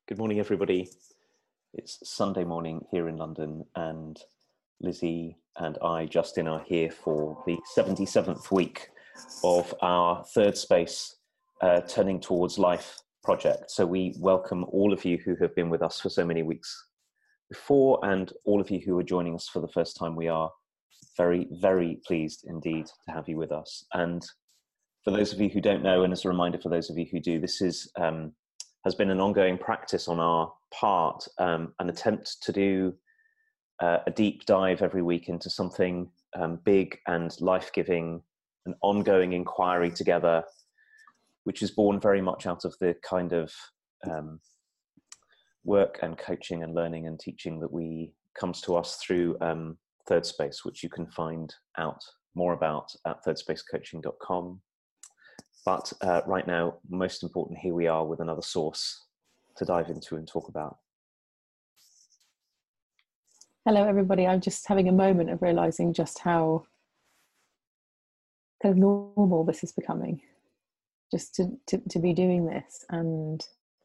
Good morning, everybody. It's Sunday morning here in London, and Lizzie and I, Justin, are here for the 77th week of our Third Space Turning Towards Life project. So we welcome all of you who have been with us for so many weeks before, and all of you who are joining us for the first time. We are very, very pleased indeed to have you with us. And for those of you who don't know, and as a reminder for those of you who do, this is has been an ongoing practice on our part, an attempt to do a deep dive every week into something big and life-giving, an ongoing inquiry together, which is born very much out of the kind of work and coaching and learning and teaching that comes to us through Third Space, which you can find out more about at thirdspacecoaching.com. But right now, most important, here we are with another source to dive into and talk about. Hello, everybody. I'm just having a moment of realizing just how kind of normal this is becoming, just to be doing this. And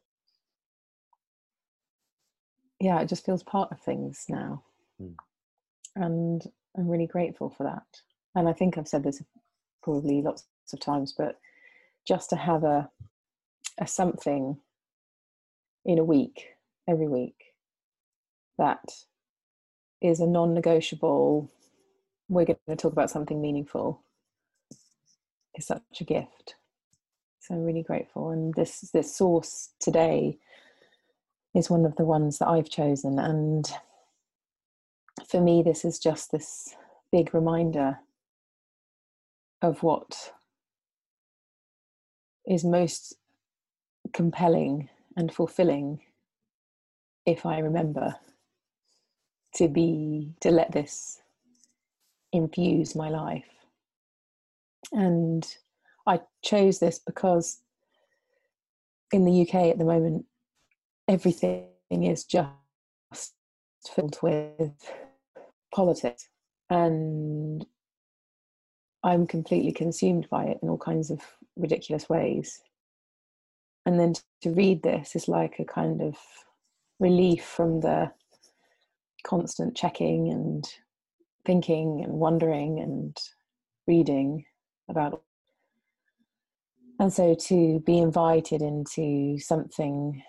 yeah, it just feels part of things now. And I'm really grateful for that. And I think I've said this probably lots of times, but just to have a something in a week, every week, that is a non-negotiable, we're going to talk about something meaningful, is such a gift. So I'm really grateful. And this source today is one of the ones that I've chosen. And for me, this is just this big reminder of what is most compelling and fulfilling if I remember to let this infuse my life. And I chose this because in the UK at the moment, everything is just filled with politics, and I'm completely consumed by it in all kinds of ridiculous ways. And then to read this is like a kind of relief from the constant checking and thinking and wondering and reading about. And so to be invited into something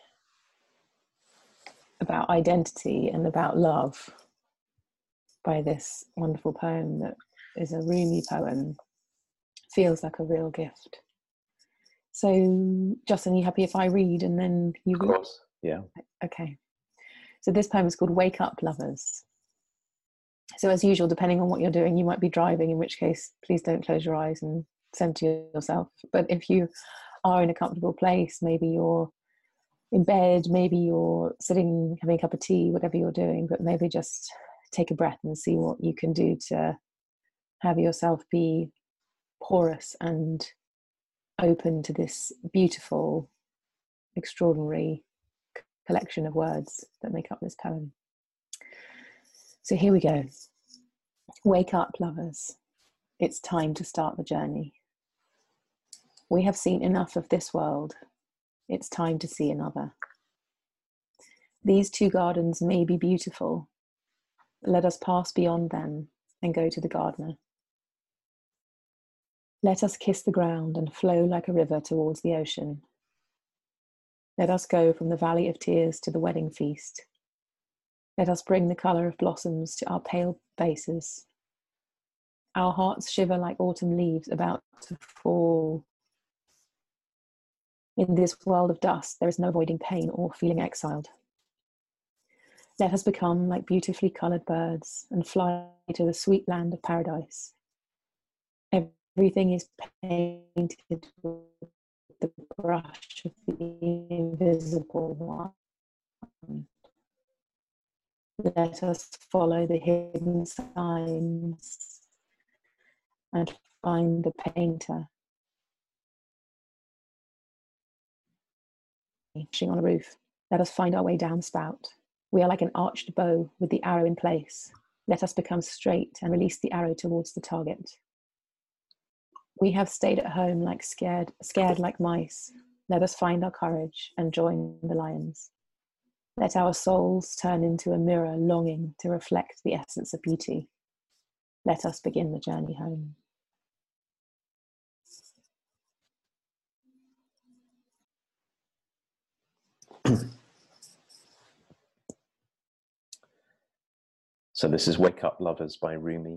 about identity and about love by this wonderful poem that is a Rumi poem feels like a real gift. So, Justin, are you happy if I read and then you read? Of course, yeah. Okay. So this poem is called Wake Up, Lovers. So as usual, depending on what you're doing, you might be driving, in which case, please don't close your eyes and center yourself. But if you are in a comfortable place, maybe you're in bed, maybe you're sitting having a cup of tea, whatever you're doing, but maybe just take a breath and see what you can do to have yourself be porous and open to this beautiful, extraordinary collection of words that make up this poem. So here we go. Wake up, lovers. It's time to start the journey. We have seen enough of this world. It's time to see another. These two gardens may be beautiful. Let us pass beyond them and go to the gardener. Let us kiss the ground and flow like a river towards the ocean. Let us go from the valley of tears to the wedding feast. Let us bring the colour of blossoms to our pale faces. Our hearts shiver like autumn leaves about to fall. In this world of dust, there is no avoiding pain or feeling exiled. Let us become like beautifully coloured birds and fly to the sweet land of paradise. Everything is painted with the brush of the invisible one. Let us follow the hidden signs and find the painter. On a roof. Let us find our way down the spout. We are like an arched bow with the arrow in place. Let us become straight and release the arrow towards the target. We have stayed at home like scared like mice. Let us find our courage and join the lions. Let our souls turn into a mirror longing to reflect the essence of beauty. Let us begin the journey home. So this is Wake Up Lovers by Rumi.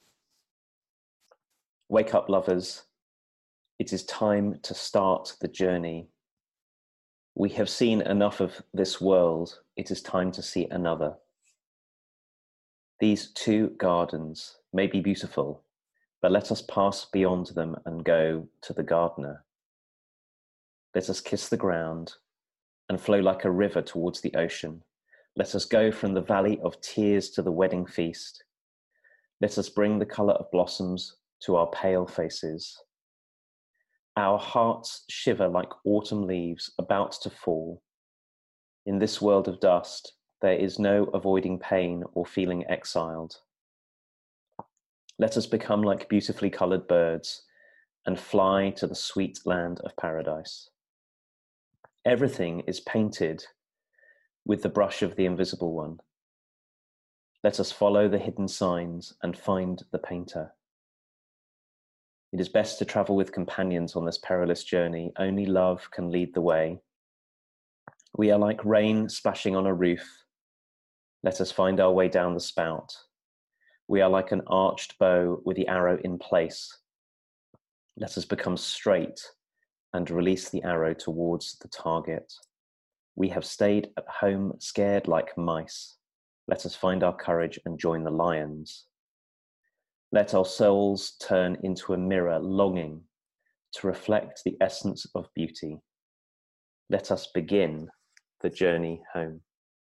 Wake up, lovers. It is time to start the journey. We have seen enough of this world. It is time to see another. These two gardens may be beautiful, but let us pass beyond them and go to the gardener. Let us kiss the ground and flow like a river towards the ocean. Let us go from the valley of tears to the wedding feast. Let us bring the colour of blossoms to our pale faces. Our hearts shiver like autumn leaves about to fall. In this world of dust, there is no avoiding pain or feeling exiled. Let us become like beautifully coloured birds and fly to the sweet land of paradise. Everything is painted with the brush of the invisible one. Let us follow the hidden signs and find the painter. It is best to travel with companions on this perilous journey. Only love can lead the way. We are like rain splashing on a roof. Let us find our way down the spout. We are like an arched bow with the arrow in place. Let us become straight and release the arrow towards the target. We have stayed at home scared like mice. Let us find our courage and join the lions. Let our souls turn into a mirror longing to reflect the essence of beauty. Let us begin the journey home.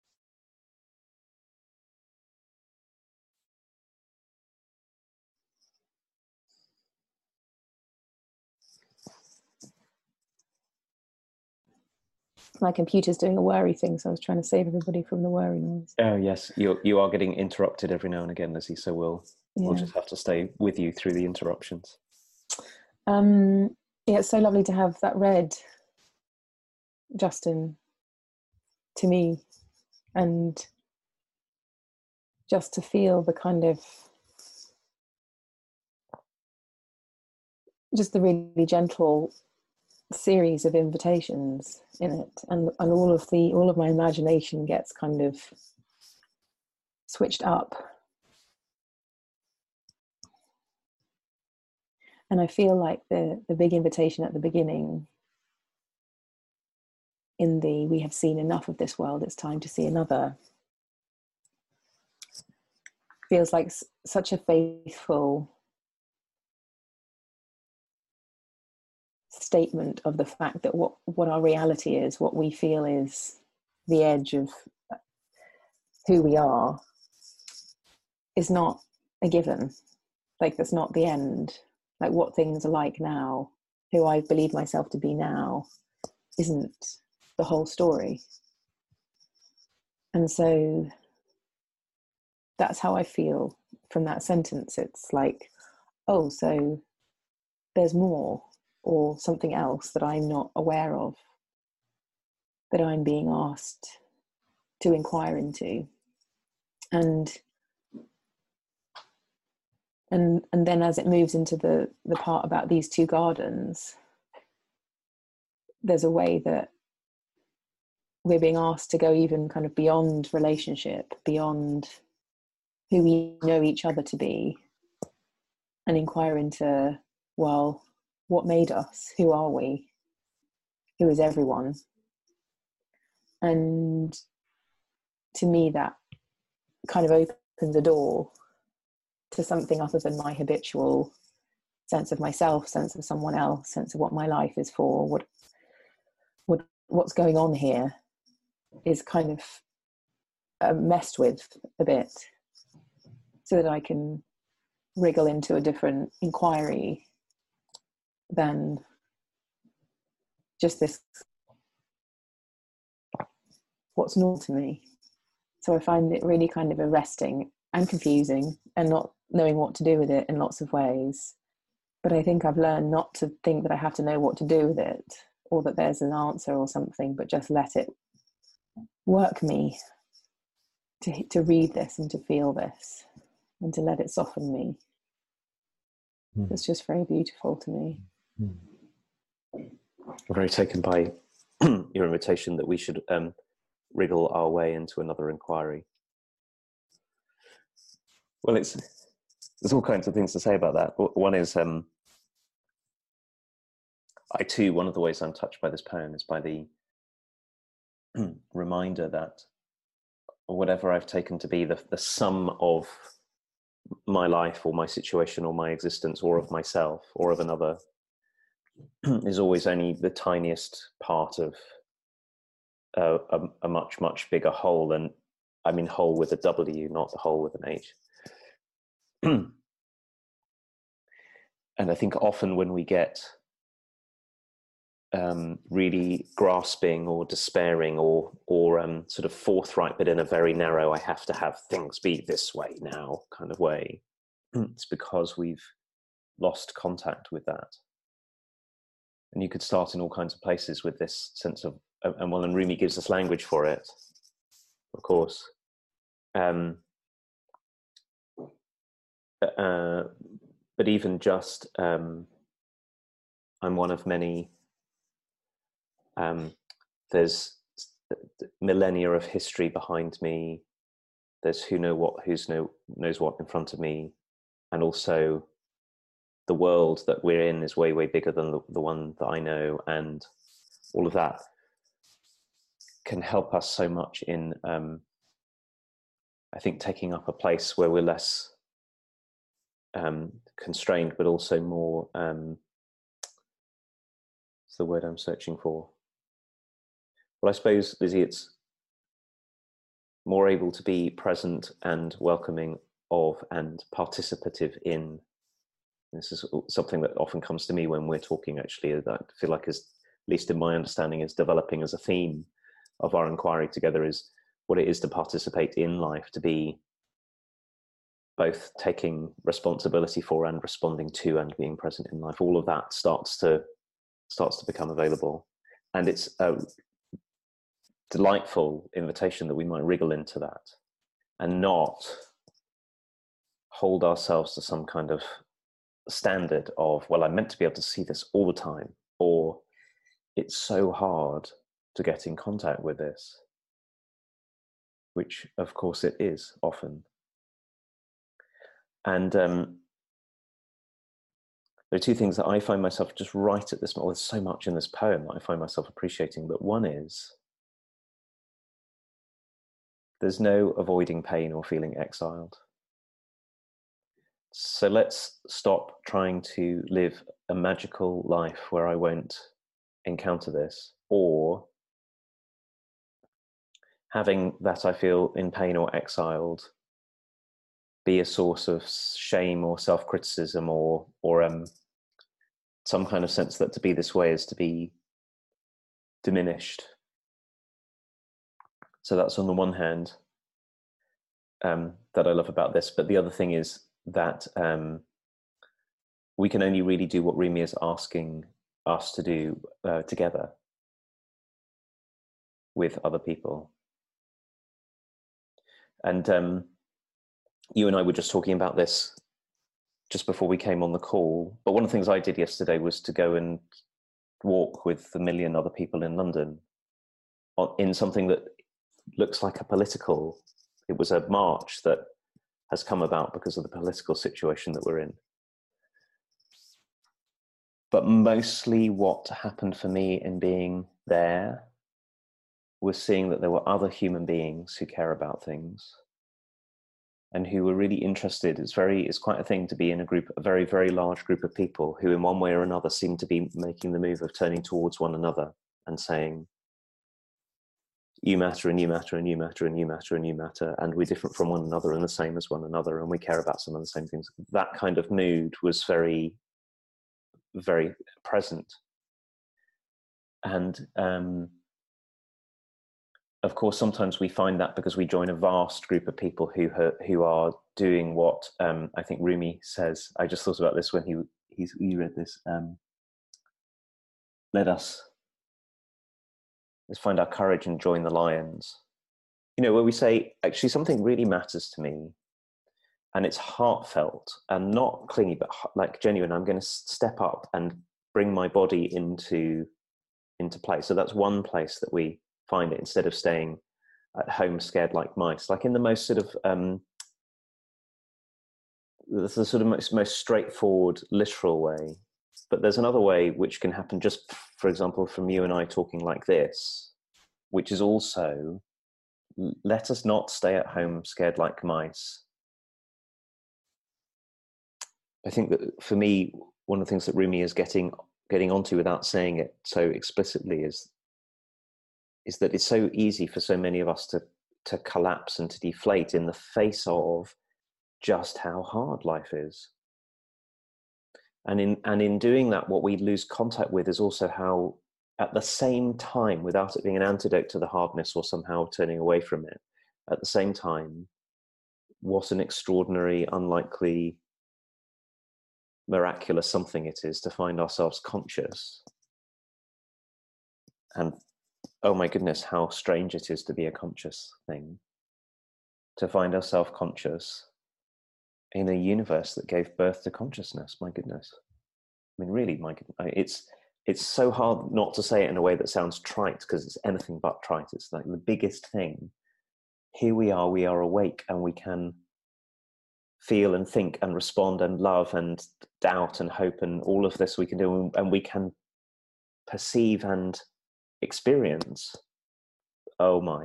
My computer's doing a worry thing, so I was trying to save everybody from the worry noise. Oh yes, you are getting interrupted every now and again, Lizzie, so we'll just have to stay with you through the interruptions. Yeah, it's so lovely to have that read, Justin, to me, and just to feel the kind of just the really gentle series of invitations in it, and all of my imagination gets kind of switched up, and I feel like the big invitation at the beginning in the "we have seen enough of this world, it's time to see another" feels like such a faithful statement of the fact that what our reality is, what we feel is the edge of who we are, is not a given. Like, that's not the end. Like, what things are like now, who I believe myself to be now, isn't the whole story. And so that's how I feel from that sentence. It's like, oh, so there's more, or something else that I'm not aware of, that I'm being asked to inquire into. And then as it moves into the part about these two gardens, there's a way that we're being asked to go even kind of beyond relationship, beyond who we know each other to be, and inquire into, well, what made us? Who are we? Who is everyone? And to me, that kind of opens a door to something other than my habitual sense of myself, sense of someone else, sense of what my life is for, what's going on here is kind of messed with a bit, so that I can wriggle into a different inquiry than just this what's normal to me. So I find it really kind of arresting and confusing and not knowing what to do with it in lots of ways. But I think I've learned not to think that I have to know what to do with it, or that there's an answer or something, but just let it work me to read this and to feel this and to let it soften me. It's just very beautiful to me. I'm very taken by your invitation that we should wriggle our way into another inquiry. Well, there's all kinds of things to say about that. One is, I too, one of the ways I'm touched by this poem is by the reminder that whatever I've taken to be the sum of my life or my situation or my existence or of myself or of another is always only the tiniest part of a much, much bigger whole. And I mean whole with a W, not the whole with an H. And I think often when we get really grasping or despairing or sort of forthright, but in a very narrow, I have to have things be this way now kind of way, it's because we've lost contact with that. And you could start in all kinds of places with this sense of, and Rumi gives us language for it, of course. But even just, I'm one of many. There's millennia of history behind me. There's who knows what in front of me, and also the world that we're in is way, way bigger than the one that I know, and all of that can help us so much in, I think, taking up a place where we're less constrained, but also more, what's the word I'm searching for? Well, I suppose, Lizzie, it's more able to be present and welcoming of and participative in. This is something that often comes to me when we're talking, actually, that I feel like is, at least in my understanding, is developing as a theme of our inquiry together, is what it is to participate in life, to be both taking responsibility for and responding to and being present in life. All of that starts to become available. And it's a delightful invitation that we might wriggle into that and not hold ourselves to some kind of standard of, well, I'm meant to be able to see this all the time, or it's so hard to get in contact with this, which of course it is often. And there are two things that I find myself just right at this moment. There's so much in this poem that I find myself appreciating, but one is there's no avoiding pain or feeling exiled. So let's stop trying to live a magical life where I won't encounter this, or having that I feel in pain or exiled be a source of shame or self-criticism or some kind of sense that to be this way is to be diminished. So that's on the one hand that I love about this. But the other thing is that we can only really do what Rumi is asking us to do together with other people. And you and I were just talking about this just before we came on the call. But one of the things I did yesterday was to go and walk with a million other people in London in something that looks like a political. It was a march that has come about because of the political situation that we're in. But mostly what happened for me in being there was seeing that there were other human beings who care about things and who were really interested. It's quite a thing to be in a group, a very, very large group of people who in one way or another seem to be making the move of turning towards one another and saying, you matter and you matter and you matter and you matter and you matter, and we're different from one another and the same as one another, and we care about some of the same things. That kind of mood was very, very present. And of course, sometimes we find that because we join a vast group of people who are doing what I think Rumi says. I just thought about this when he read this. Let's find our courage and join the lions. you know, where we say, actually, something really matters to me, and it's heartfelt and not clingy, but like genuine. I'm going to step up and bring my body into play. So that's one place that we find it, instead of staying at home scared like mice, like in the most sort of the sort of most straightforward literal way. But there's another way which can happen, just for example from you and I talking like this, which is also, let us not stay at home scared like mice. I think that for me, one of the things that Rumi is getting onto without saying it so explicitly is that it's so easy for so many of us to collapse and to deflate in the face of just how hard life is. And in doing that, what we lose contact with is also how, at the same time, without it being an antidote to the hardness or somehow turning away from it, at the same time, what an extraordinary, unlikely, miraculous something it is to find ourselves conscious. And oh my goodness, how strange it is to be a conscious thing, to find ourselves conscious in a universe that gave birth to consciousness. My goodness. I mean, really, my goodness. It's so hard not to say it in a way that sounds trite, because it's anything but trite. It's like the biggest thing. Here we are awake, and we can feel and think and respond and love and doubt and hope and all of this we can do, and we can perceive and experience. Oh my.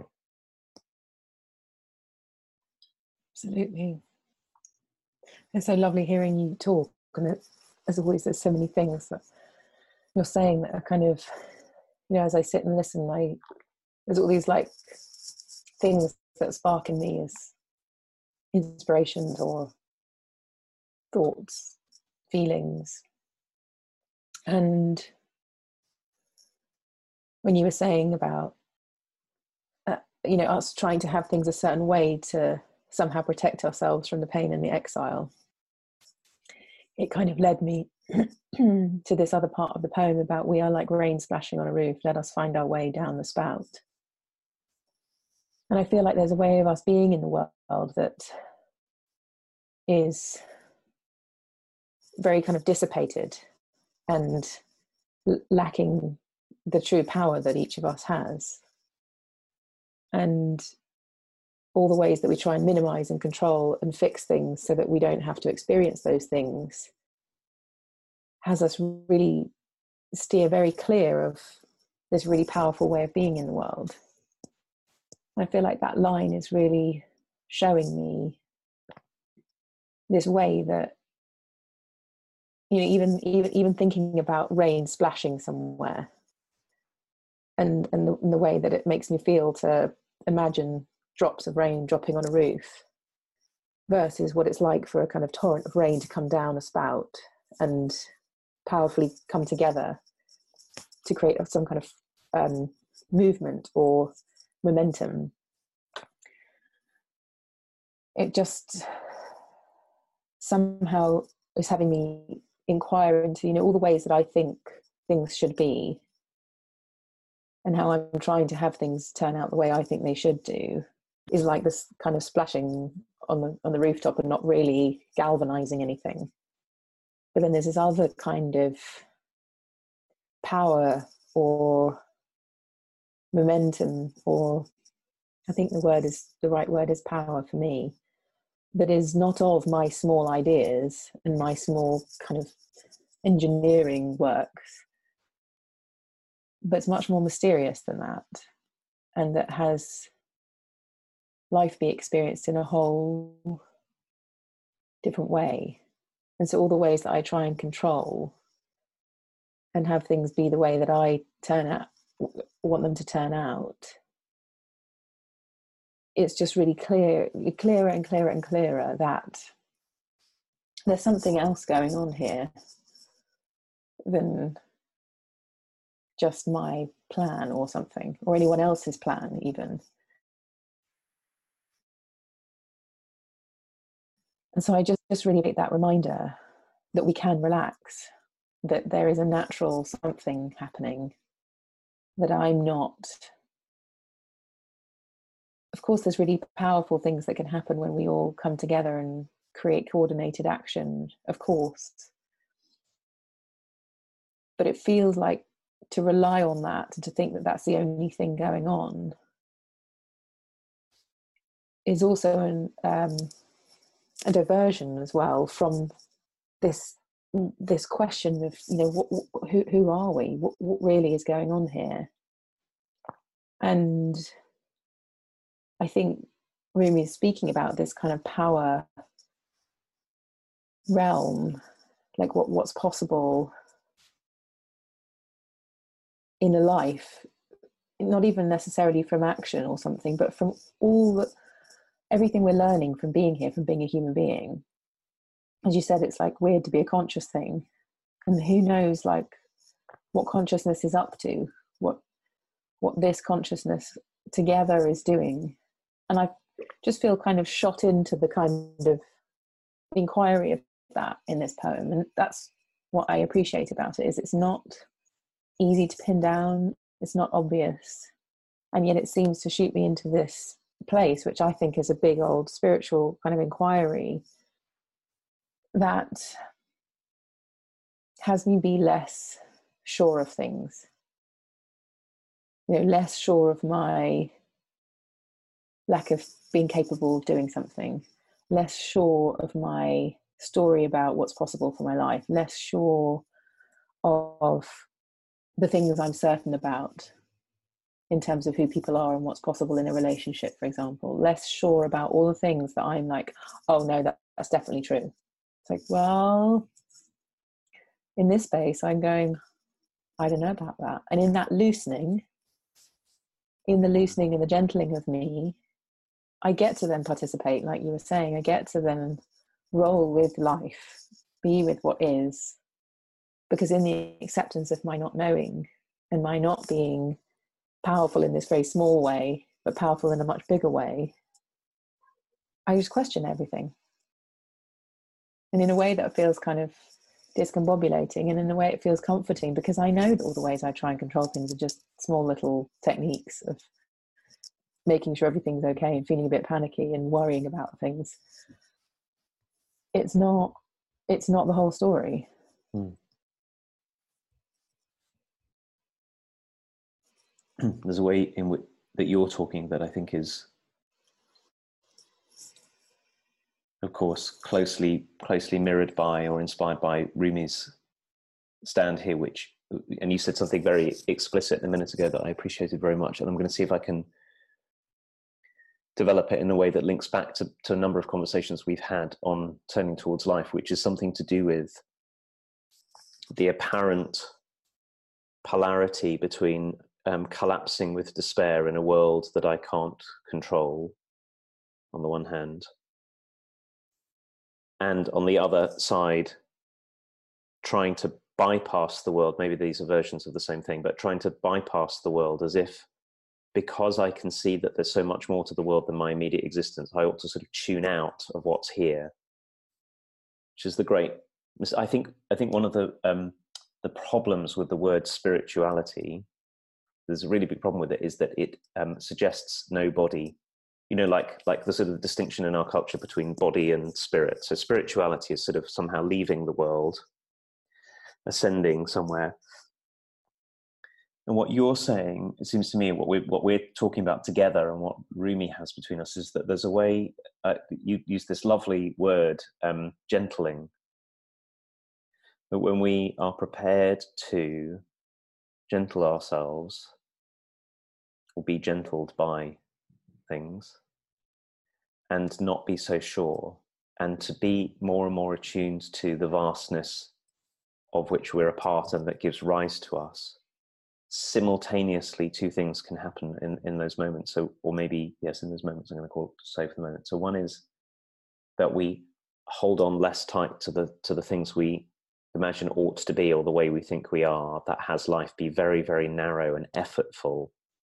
Absolutely. It's so lovely hearing you talk, and as always, there's so many things that you're saying that are kind of, you know, as I sit and listen, there's all these like things that spark in me as inspirations or thoughts, feelings. And when you were saying about, you know, us trying to have things a certain way to somehow protect ourselves from the pain and the exile, it kind of led me to this other part of the poem about we are like rain splashing on a roof, let us find our way down the spout. And I feel like there's a way of us being in the world that is very kind of dissipated and lacking the true power that each of us has. And all the ways that we try and minimize and control and fix things so that we don't have to experience those things has us really steer very clear of this really powerful way of being in the world. I feel like that line is really showing me this way that, you know, even thinking about rain splashing somewhere, and the way that it makes me feel to imagine drops of rain dropping on a roof versus what it's like for a kind of torrent of rain to come down a spout and powerfully come together to create some kind of movement or momentum. It just somehow is having me inquire into, you know, all the ways that I think things should be and how I'm trying to have things turn out the way I think they should do is like this kind of splashing on the rooftop and not really galvanizing anything. But then there's this other kind of power or momentum, or I think the right word is power for me, that is not of my small ideas and my small kind of engineering works, but it's much more mysterious than that, and that has life be experienced in a whole different way. And so all the ways that I try and control and have things be the way that I want them to turn out, it's just really clearer and clearer and clearer that there's something else going on here than just my plan or something, or anyone else's plan even. And so I just really make that reminder that we can relax, that there is a natural something happening, that I'm not of course, there's really powerful things that can happen when we all come together and create coordinated action, of course. But it feels like to rely on that and to think that that's the only thing going on is also a diversion as well from this question of, you know, who are we? What really is going on here? And I think Rumi is speaking about this kind of power realm, like what's possible in a life, not even necessarily from action or something, but from everything we're learning from being here, from being a human being. As you said, it's like weird to be a conscious thing, and who knows like what consciousness is up to, what this consciousness together is doing. And I just feel kind of shot into the kind of inquiry of that in this poem, and that's what I appreciate about it, is it's not easy to pin down, it's not obvious, and yet it seems to shoot me into this place, which I think is a big old spiritual kind of inquiry that has me be less sure of things, you know, less sure of my lack of being capable of doing something, less sure of my story about what's possible for my life, less sure of the things I'm certain about in terms of who people are and what's possible in a relationship, for example, less sure about all the things that I'm like, oh no, that's definitely true. It's like, well, in this space, I'm going, I don't know about that. And in that loosening, in the loosening and the gentling of me, I get to then participate, like you were saying, I get to then roll with life, be with what is, because in the acceptance of my not knowing and my not being powerful in this very small way, but powerful in a much bigger way, I just question everything. And in a way that feels kind of discombobulating, and in a way it feels comforting, because I know that all the ways I try and control things are just small little techniques of making sure everything's okay and feeling a bit panicky and worrying about things. It's not the whole story. There's a way in which that you're talking that I think is, of course, closely mirrored by or inspired by Rumi's stand here, which, and you said something very explicit a minute ago that I appreciated very much, and I'm going to see if I can develop it in a way that links back to a number of conversations we've had on turning towards life, which is something to do with the apparent polarity between collapsing with despair in a world that I can't control, on the one hand, and on the other side, trying to bypass the world. Maybe these are versions of the same thing, but trying to bypass the world as if, because I can see that there's so much more to the world than my immediate existence, I ought to sort of tune out of what's here, which is the great. I think one of the problems with the word spirituality, there's a really big problem with it, is that it suggests no body. You know, like the sort of distinction in our culture between body and spirit. So spirituality is sort of somehow leaving the world, ascending somewhere. And what you're saying, it seems to me, what we're talking about together and what Rumi has between us is that there's a way, you use this lovely word, gentling, that when we are prepared to gentle ourselves or be gentled by things and not be so sure, and to be more and more attuned to the vastness of which we're a part and that gives rise to us, simultaneously two things can happen in those moments. So, or maybe, yes, in those moments, I'm going to say for the moment. So one is that we hold on less tight to the things we imagine ought to be, or the way we think we are, that has life be very, very narrow and effortful.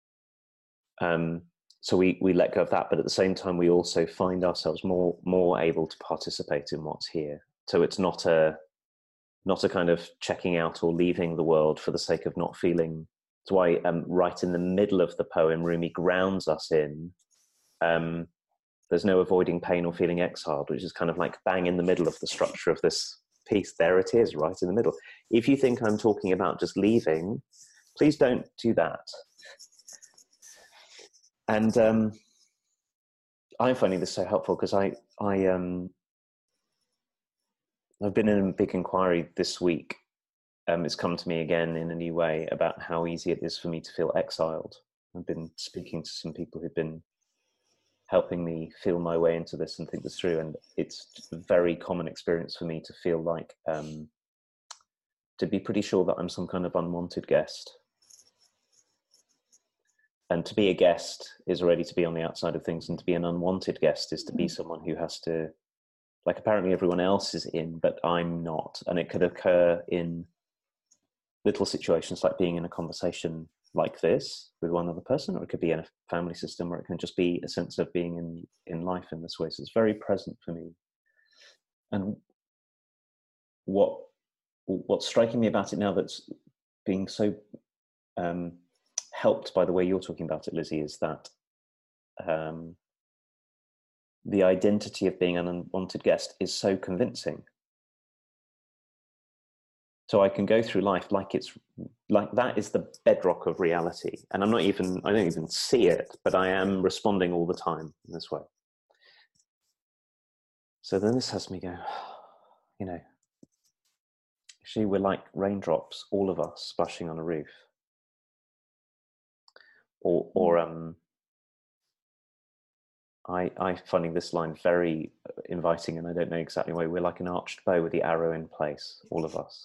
So we let go of that, but at the same time, we also find ourselves more able to participate in what's here. So it's not a kind of checking out or leaving the world for the sake of not feeling. That's why right in the middle of the poem, Rumi grounds us in there's no avoiding pain or feeling exiled, which is kind of like bang in the middle of the structure of this piece. There it is, right in the middle. If you think I'm talking about just leaving, please don't do that. And I'm finding this so helpful because I've been in a big inquiry this week. It's come to me again in a new way about how easy it is for me to feel exiled. I've been speaking to some people who've been helping me feel my way into this and think this through. And it's a very common experience for me to feel like, to be pretty sure that I'm some kind of unwanted guest. And to be a guest is already to be on the outside of things, and to be an unwanted guest is to be someone who has to, like, apparently everyone else is in, but I'm not. And it could occur in little situations like being in a conversation like this with one other person, or it could be in a family system, or it can just be a sense of being in life in this way. So it's very present for me. And what's striking me about it now, that's being so helped by the way you're talking about it, Lizzie, is that the identity of being an unwanted guest is so convincing. So I can go through life like it's like that is the bedrock of reality, and I don't even see it, but I am responding all the time in this way. So then this has me go, actually we're like raindrops, all of us splashing on a roof. Or I finding this line very inviting, and I don't know exactly why. We're like an arched bow with the arrow in place, all of us.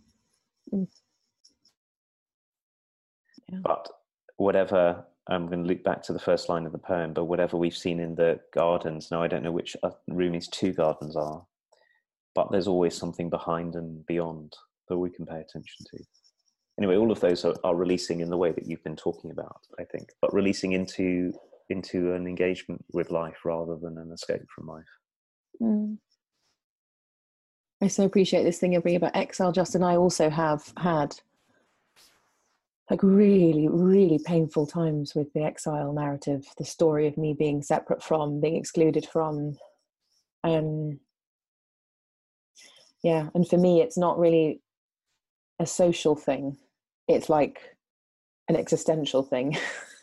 Yeah. But whatever, I'm going to loop back to the first line of the poem, but whatever we've seen in the gardens, now I don't know which Rumi's two gardens are, but there's always something behind and beyond that we can pay attention to. Anyway, all of those are releasing in the way that you've been talking about, I think, but releasing into an engagement with life rather than an escape from life. I so appreciate this thing you're bringing about exile, Justin. I also have had like really, really painful times with the exile narrative, the story of me being separate from, being excluded from. Yeah, and for me, it's not really a social thing. It's like an existential thing.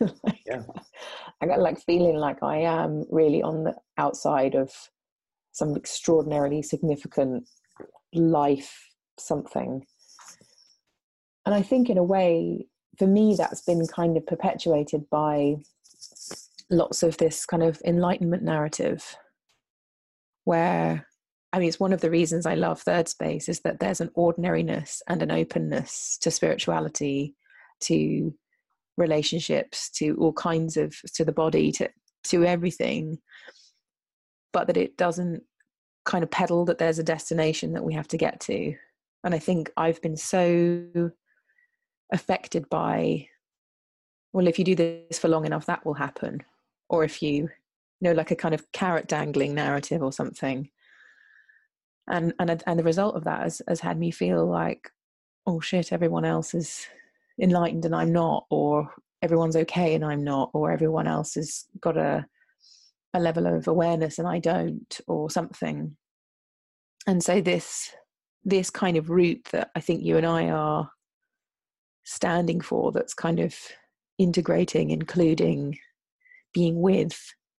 I got like feeling like I am really on the outside of some extraordinarily significant life something. And I think in a way, for me, that's been kind of perpetuated by lots of this kind of enlightenment narrative where, I mean, it's one of the reasons I love Third Space is that there's an ordinariness and an openness to spirituality, to relationships, to all kinds of, to the body, to everything, but that it doesn't kind of peddle that there's a destination that we have to get to. And I think I've been so affected by, well, if you do this for long enough, that will happen. Or if you know, like a kind of carrot dangling narrative or something. And the result of that has had me feel like, oh shit, everyone else is enlightened and I'm not, or everyone's okay and I'm not, or everyone else has got a level of awareness and I don't, or something. And so this kind of route that I think you and I are standing for, that's kind of integrating, including, being with,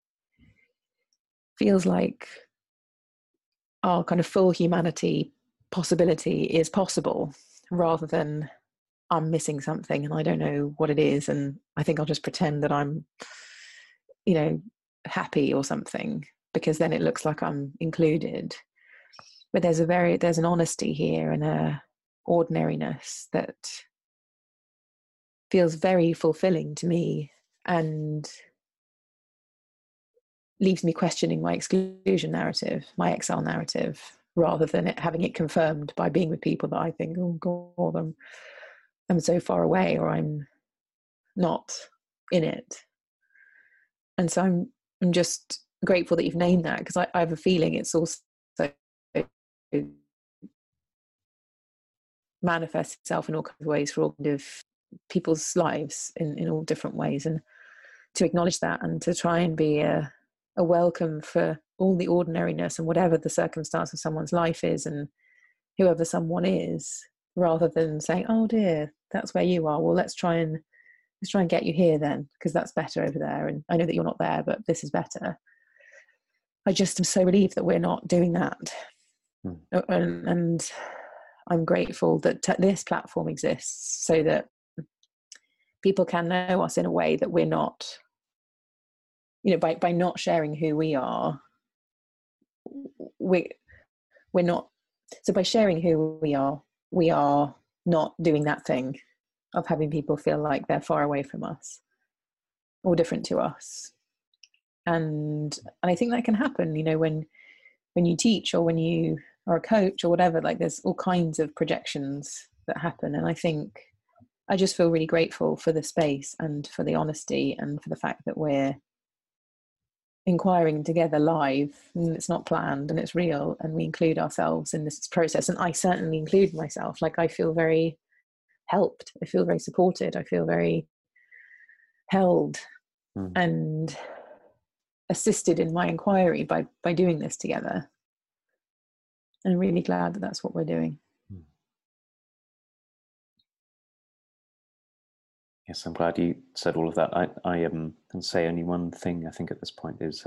feels like our kind of full humanity possibility is possible, rather than I'm missing something and I don't know what it is, and I think I'll just pretend that I'm, happy or something, because then it looks like I'm included. But there's an honesty here and a ordinariness that feels very fulfilling to me and leaves me questioning my exclusion narrative, my exile narrative, rather than having it confirmed by being with people that I think, oh God, I'm so far away, or I'm not in it. And so I'm just grateful that you've named that, because I have a feeling it's also manifests itself in all kinds of ways for all kind of people's lives in all different ways. And to acknowledge that and to try and be a welcome for all the ordinariness and whatever the circumstance of someone's life is and whoever someone is, rather than saying, oh dear, that's where you are, well let's try and get you here then, because that's better over there, and I know that you're not there, but this is better. I just am so relieved that we're not doing that. And I'm grateful that this platform exists so that people can know us in a way that we're not, by not sharing who we are, we're not. So by sharing who we are not doing that thing of having people feel like they're far away from us or different to us. And I think that can happen, when you teach or when you are a coach or whatever, like there's all kinds of projections that happen. And I think I just feel really grateful for the space and for the honesty and for the fact that we're inquiring together live, and it's not planned and it's real, and we include ourselves in this process. And I certainly include myself. Like, I feel very helped, I feel very supported, I feel very held and assisted in my inquiry by doing this together. And I'm really glad that that's what we're doing. Yes, I'm glad you said all of that. I can say only one thing, I think, at this point is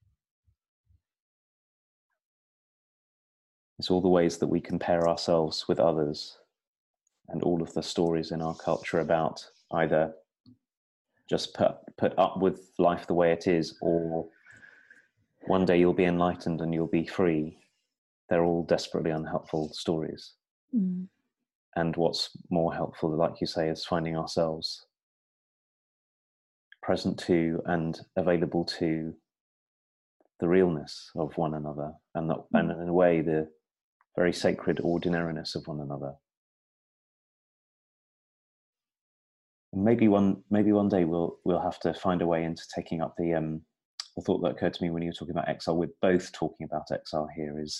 it's all the ways that we compare ourselves with others, and all of the stories in our culture about either just put up with life the way it is, or one day you'll be enlightened and you'll be free. They're all desperately unhelpful stories. And what's more helpful, like you say, is finding ourselves present to and available to the realness of one another, and in a way the very sacred ordinariness of one another. And maybe one day we'll have to find a way into taking up the thought that occurred to me when you were talking about exile. We're both talking about exile here. Is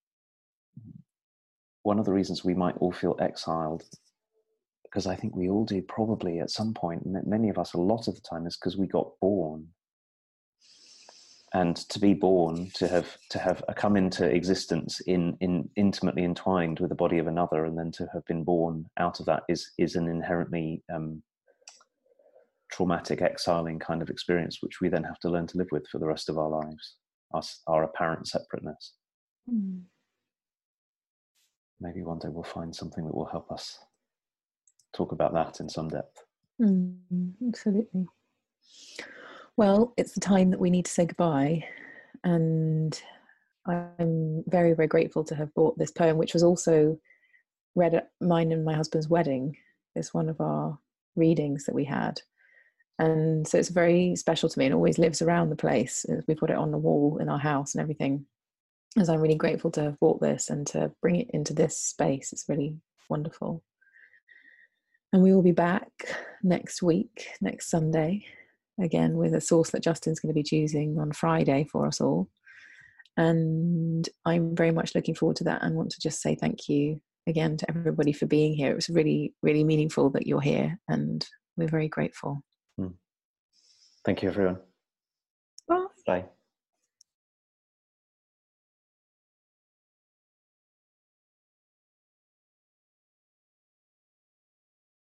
one of the reasons we might all feel exiled, because I think we all do probably at some point, many of us a lot of the time, is because we got born. And to be born, to have come into existence in intimately entwined with the body of another, and then to have been born out of that is an inherently traumatic, exiling kind of experience, which we then have to learn to live with for the rest of our lives, our apparent separateness. Maybe one day we'll find something that will help us talk about that in some depth. Absolutely. Well, it's the time that we need to say goodbye, and I'm very, very grateful to have brought this poem, which was also read at mine and my husband's wedding. It's one of our readings that we had, and so it's very special to me, and it always lives around the place. We've got it on the wall in our house and everything, as I'm really grateful to have brought this and to bring it into this space. It's really wonderful. And we will be back next week, next Sunday, again with a source that Justin's going to be choosing on Friday for us all. And I'm very much looking forward to that, and want to just say thank you again to everybody for being here. It was really, really meaningful that you're here, and we're very grateful. Thank you, everyone. Bye. Bye.